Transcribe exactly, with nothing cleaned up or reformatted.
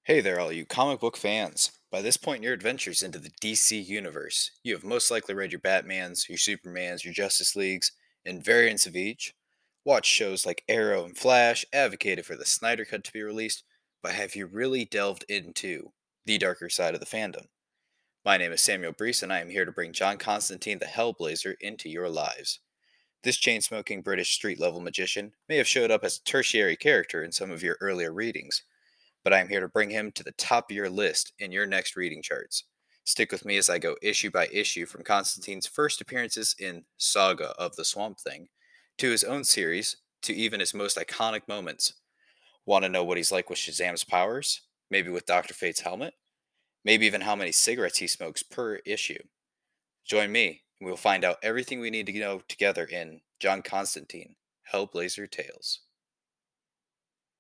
Hey there, all you comic book fans. By this point in your adventures into the D C universe, you have most likely read your Batmans, your Supermans, your Justice Leagues, and variants of each. Watched shows like Arrow and Flash, advocated for the Snyder Cut to be released, but have you really delved into the darker side of the fandom? My name is Samuel Breese, and I am here to bring John Constantine the Hellblazer into your lives. This chain smoking British street level magician may have showed up as a tertiary character in some of your earlier readings, but I am here to bring him to the top of your list in your next reading charts. Stick with me as I go issue by issue from Constantine's first appearances in Saga of the Swamp Thing, to his own series, to even his most iconic moments. Want to know what he's like with Shazam's powers? Maybe with Doctor Fate's helmet? Maybe even how many cigarettes he smokes per issue? Join me, and we'll find out everything we need to know together in John Constantine, Hellblazer Tales.